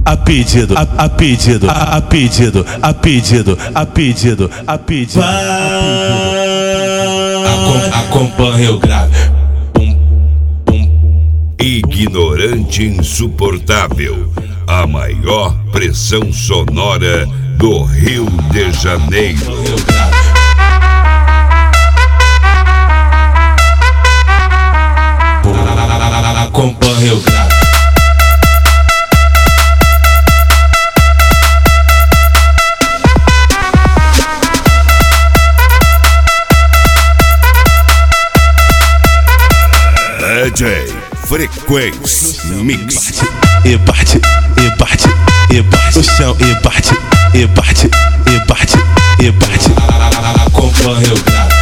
A pedido, a pedido, a pedido, a pedido, a pedido, a pedido. Acompanha o grave. Ignorante Insuportável, a maior pressão sonora do Rio de Janeiro. Acompanha o grave. DJ Frequência Mix. E bate, e bate, e bate no chão, e bate, e bate, e bate, e bate. Acompanha o grave.